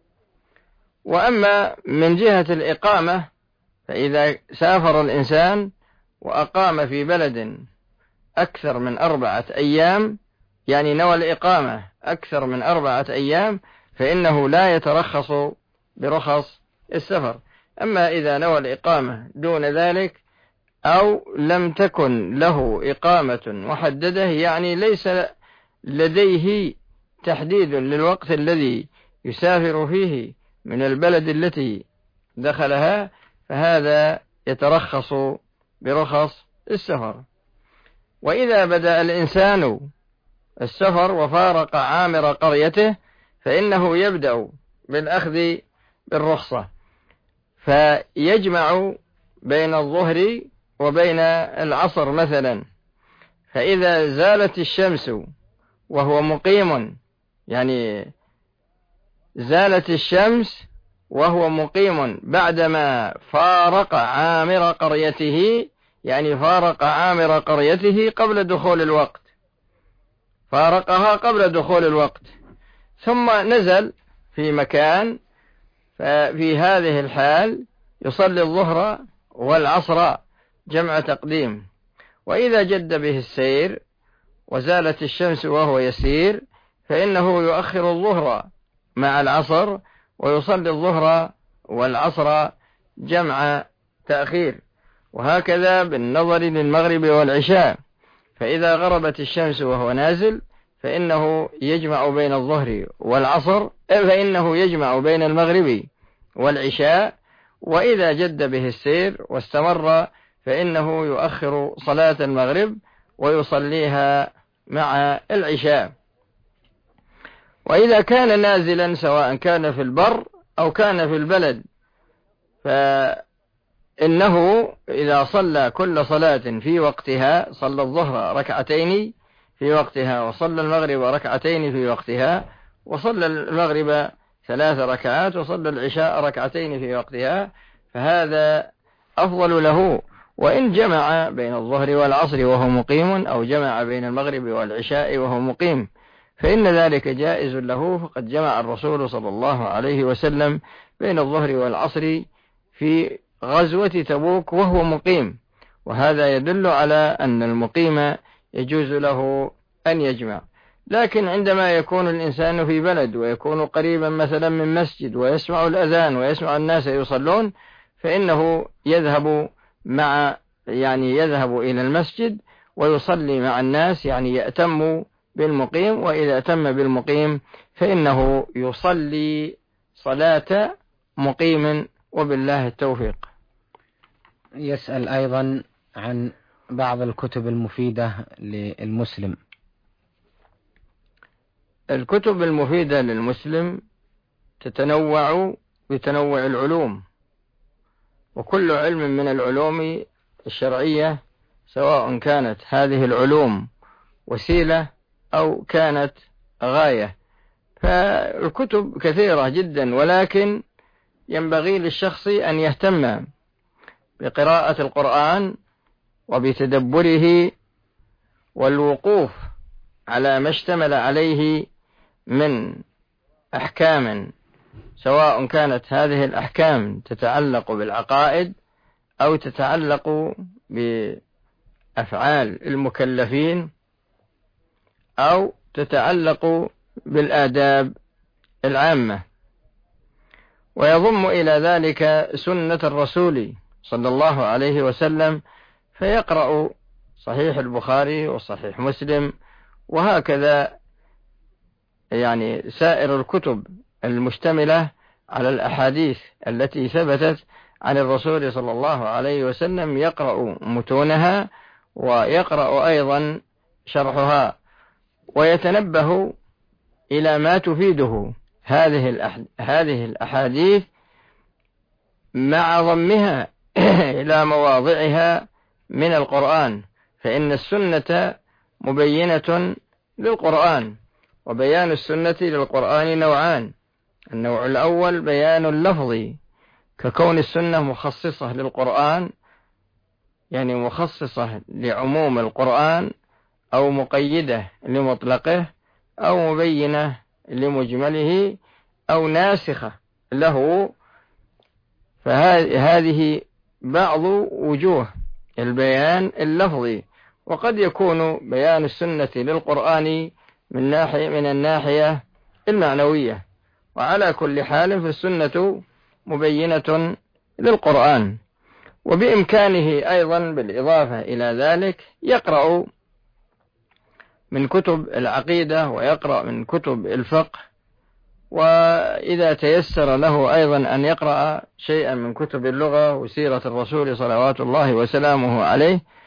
وأما من جهة الإقامة، فإذا سافر الإنسان وأقام في بلد أكثر من 4 أيام، يعني نوى الإقامة أكثر من 4 أيام، فإنه لا يترخص برخص السفر. أما إذا نوى الإقامة دون ذلك، أو لم تكن له إقامة محددة، يعني ليس لديه تحديد للوقت الذي يسافر فيه من البلد التي دخلها، فهذا يترخص برخص السفر. وإذا بدأ الإنسان السفر وفارق عامر قريته فإنه يبدأ بالأخذ بالرخصة، فيجمع بين الظهر وبين العصر مثلا. فإذا زالت الشمس وهو مقيم، يعني زالت الشمس وهو مقيم بعدما فارق عامر قريته، يعني فارق عامر قريته قبل دخول الوقت، فارقها قبل دخول الوقت، ثم نزل في مكان، ففي هذه الحال يصلي الظهر والعصر جمع تقديم. وإذا جد به السير وزالت الشمس وهو يسير فإنه يؤخر الظهر مع العصر ويصلي الظهر والعصر جمع تأخير. وهكذا بالنظر للمغرب والعشاء، فإذا غربت الشمس وهو نازل فإنه يجمع بين الظهر والعصر، فإنه يجمع بين المغرب والعشاء. وإذا جد به السير واستمر فإنه يؤخر صلاة المغرب ويصليها مع العشاء. وإذا كان نازلا سواء كان في البر أو كان في البلد فإنه إذا صلى كل صلاة في وقتها، صلى الظهر ركعتين في وقتها وصلى المغرب ركعتين في وقتها وصلى المغرب 3 ركعات وصلى العشاء ركعتين في وقتها، فهذا أفضل له. وإن جمع بين الظهر والعصر وهو مقيم أو جمع بين المغرب والعشاء وهو مقيم فإن ذلك جائز له، فقد جمع الرسول صلى الله عليه وسلم بين الظهر والعصر في غزوة تبوك وهو مقيم، وهذا يدل على أن المقيم يجوز له أن يجمع. لكن عندما يكون الإنسان في بلد ويكون قريبا مثلا من مسجد ويسمع الأذان ويسمع الناس يصلون فإنه يذهب يذهب إلى المسجد ويصلي مع الناس، يعني يأتم بالمقيم. وإذا أتم بالمقيم فإنه يصلي صلاة مقيم، وبالله التوفيق. يسأل أيضا عن بعض الكتب المفيدة للمسلم. الكتب المفيدة للمسلم تتنوع بتنوع العلوم، وكل علم من العلوم الشرعية سواء كانت هذه العلوم وسيلة أو كانت غاية، فالكتب كثيرة جدا، ولكن ينبغي للشخص أن يهتم بقراءة القرآن وبتدبره والوقوف على ما اشتمل عليه من أحكام، سواء كانت هذه الأحكام تتعلق بالعقائد أو تتعلق بأفعال المكلفين أو تتعلق بالآداب العامة. ويضم إلى ذلك سنة الرسول صلى الله عليه وسلم، فيقرأ صحيح البخاري وصحيح مسلم، وهكذا سائر الكتب المشتملة على الأحاديث التي ثبتت عن الرسول صلى الله عليه وسلم، يقرأ متونها ويقرأ أيضا شرحها، ويتنبه إلى ما تفيده هذه الأحاديث مع ضمها إلى مواضعها من القرآن، فإن السنة مبينة للقرآن، وبيان السنة للقرآن نوعان: النوع الأول بيان اللفظي، ككون السنة مخصصة للقرآن، يعني مخصصة لعموم القرآن، أو مقيدة لمطلقه، أو مبينة لمجمله، أو ناسخة له. فهذه بعض وجوه البيان اللفظي. وقد يكون بيان السنة للقرآن من الناحية المعنوية، وعلى كل حال فالسنة مبينة للقرآن. وبإمكانه أيضا بالإضافة إلى ذلك يقرأ من كتب العقيدة ويقرأ من كتب الفقه، وإذا تيسر له أيضا أن يقرأ شيئا من كتب اللغة وسيرة الرسول صلوات الله وسلامه عليه.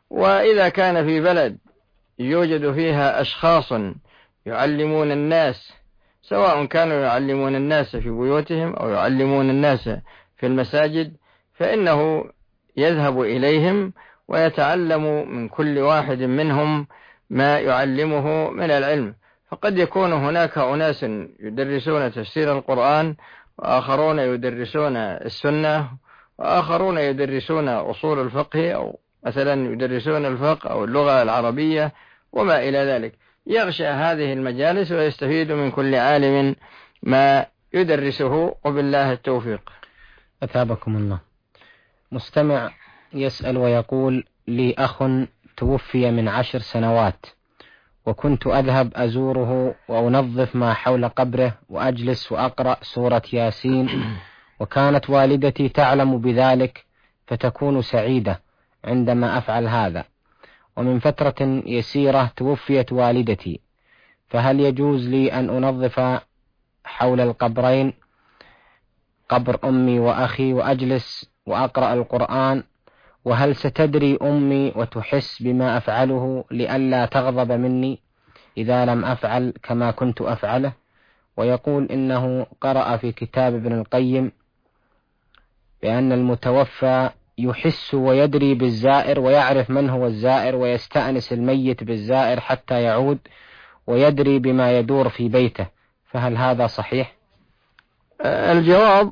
وإذا كان في بلد يوجد فيها أشخاص يعلمون الناس، سواء كانوا يعلمون الناس في بيوتهم أو يعلمون الناس في المساجد، فإنه يذهب إليهم ويتعلم من كل واحد منهم ما يعلمه من العلم. فقد يكون هناك أناس يدرسون تفسير القرآن، وآخرون يدرسون السنة، وآخرون يدرسون أصول الفقه، أو مثلا يدرسون الفقه أو اللغة العربية وما إلى ذلك. يغشى هذه المجالس ويستفيد من كل عالم ما يدرسه، وبالله التوفيق. أثابكم الله. مستمع يسأل ويقول: لي أخ توفي من 10 سنوات، وكنت أذهب أزوره وأنظف ما حول قبره وأجلس وأقرأ سورة ياسين، وكانت والدتي تعلم بذلك فتكون سعيدة عندما أفعل هذا. ومن فترة يسيرة توفيت والدتي، فهل يجوز لي أن أنظف حول القبرين، قبر أمي وأخي، وأجلس وأقرأ القرآن؟ وهل ستدري أمي وتحس بما أفعله لئلا تغضب مني إذا لم أفعل كما كنت أفعله؟ ويقول إنه قرأ في كتاب ابن القيم بأن المتوفى يحس ويدري بالزائر ويعرف من هو الزائر، ويستأنس الميت بالزائر حتى يعود، ويدري بما يدور في بيته، فهل هذا صحيح؟ الجواب: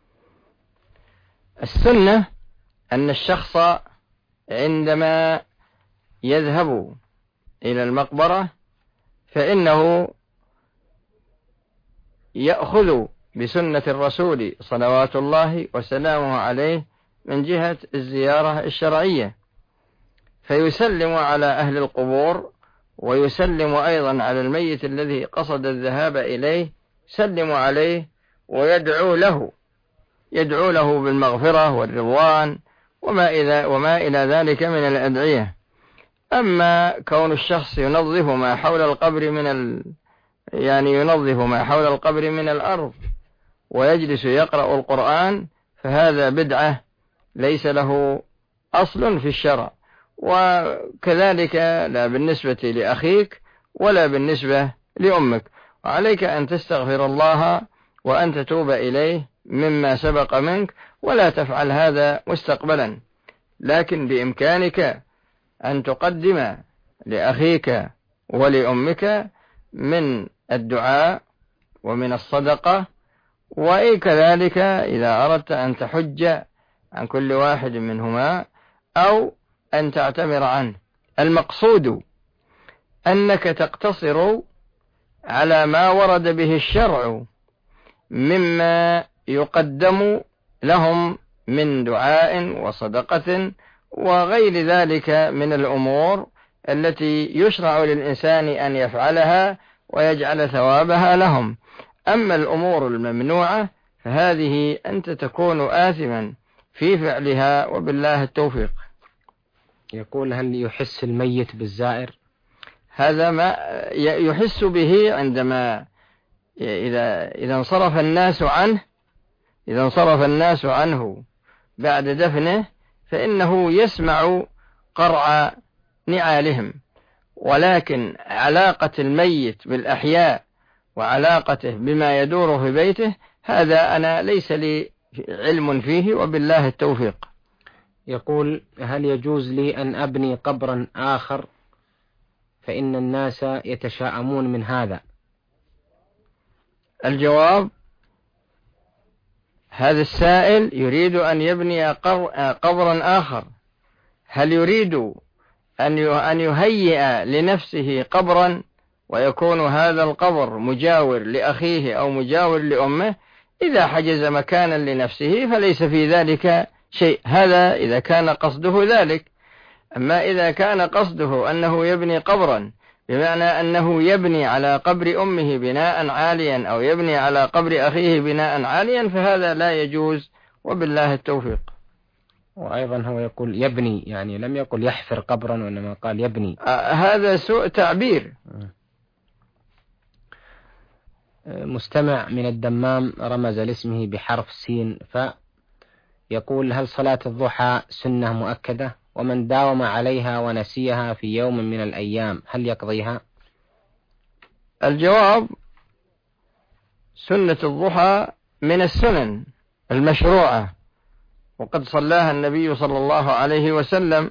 السنة أن الشخص عندما يذهب إلى المقبرة فإنه يأخذ بسنة الرسول صلوات الله وسلامه عليه من جهة الزيارة الشرعية، فيسلم على أهل القبور، ويسلم أيضا على الميت الذي قصد الذهاب إليه، يسلم عليه ويدعو له بالمغفرة والرضوان وما إلى ذلك من الأدعية. أما كون الشخص ينظف ما حول القبر ينظف ما حول القبر من الأرض ويجلس يقرأ القرآن، فهذا بدعة ليس له أصل في الشرع، وكذلك لا بالنسبة لأخيك ولا بالنسبة لأمك. وعليك أن تستغفر الله وأن تتوب إليه مما سبق منك، ولا تفعل هذا مستقبلا. لكن بإمكانك أن تقدم لأخيك ولأمك من الدعاء ومن الصدقة، وكذلك إذا أردت أن تحج عن كل واحد منهما أو أن تعتمر عنه. المقصود أنك تقتصر على ما ورد به الشرع مما يقدم لهم من دعاء وصدقة وغير ذلك من الأمور التي يشرع للإنسان أن يفعلها ويجعل ثوابها لهم. أما الأمور الممنوعة فهذه أنت تكون آثما في فعلها، وبالله التوفيق. يقول: هل يحس الميت بالزائر؟ هذا ما يحس به عندما إذا انصرف الناس عنه بعد دفنه، فإنه يسمع قرع نعالهم. ولكن علاقة الميت بالأحياء وعلاقته بما يدور في بيته، هذا أنا ليس لي علم فيه، وبالله التوفيق. يقول: هل يجوز لي أن أبني قبرا آخر، فإن الناس يتشاءمون من هذا؟ الجواب: هذا السائل يريد أن يبني قبرا آخر. هل يريد أن يهيئ لنفسه قبرا ويكون هذا القبر مجاور لأخيه أو مجاور لأمه؟ إذا حجز مكانا لنفسه فليس في ذلك شيء، هذا إذا كان قصده ذلك. أما إذا كان قصده أنه يبني قبرا بمعنى أنه يبني على قبر أمه بناء عاليا أو يبني على قبر أخيه بناء عاليا، فهذا لا يجوز، وبالله التوفيق. وأيضا هو يقول يبني، يعني لم يقل يحفر قبرا وإنما قال يبني. هذا سوء تعبير. مستمع من الدمام رمز لاسمه بحرف سين يقول: هل صلاة الضحى سنة مؤكدة؟ ومن داوم عليها ونسيها في يوم من الأيام هل يقضيها؟ الجواب: سنة الضحى من السنن المشروعة، وقد صلاها النبي صلى الله عليه وسلم،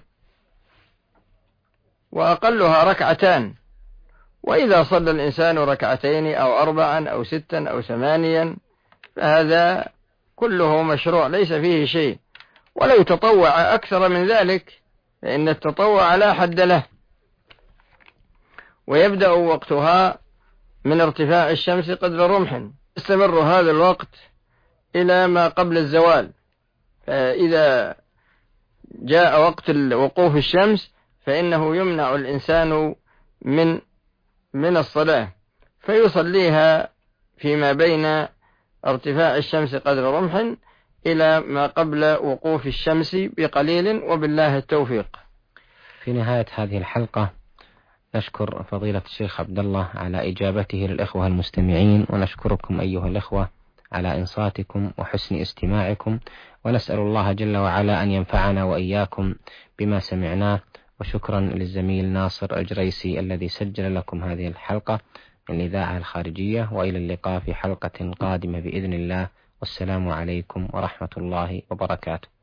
وأقلها ركعتان. وإذا صلى الإنسان ركعتين أو 4 أو 6 أو 8 فهذا كله مشروع ليس فيه شيء. ولو تطوع أكثر من ذلك فإن التطوع لا حد له. ويبدأ وقتها من ارتفاع الشمس قدر رمح، يستمر هذا الوقت إلى ما قبل الزوال. فإذا جاء وقت وقوف الشمس فإنه يمنع الإنسان من الصلاة، فيصليها فيما بين ارتفاع الشمس قدر رمح إلى ما قبل وقوف الشمس بقليل، وبالله التوفيق. في نهاية هذه الحلقة نشكر فضيلة الشيخ عبد الله على إجابته للإخوة المستمعين، ونشكركم أيها الإخوة على إنصاتكم وحسن استماعكم، ونسأل الله جل وعلا أن ينفعنا وإياكم بما سمعناه. وشكرا للزميل ناصر الجريسي الذي سجل لكم هذه الحلقة من الإذاعة الخارجية، وإلى اللقاء في حلقة قادمة بإذن الله، والسلام عليكم ورحمة الله وبركاته.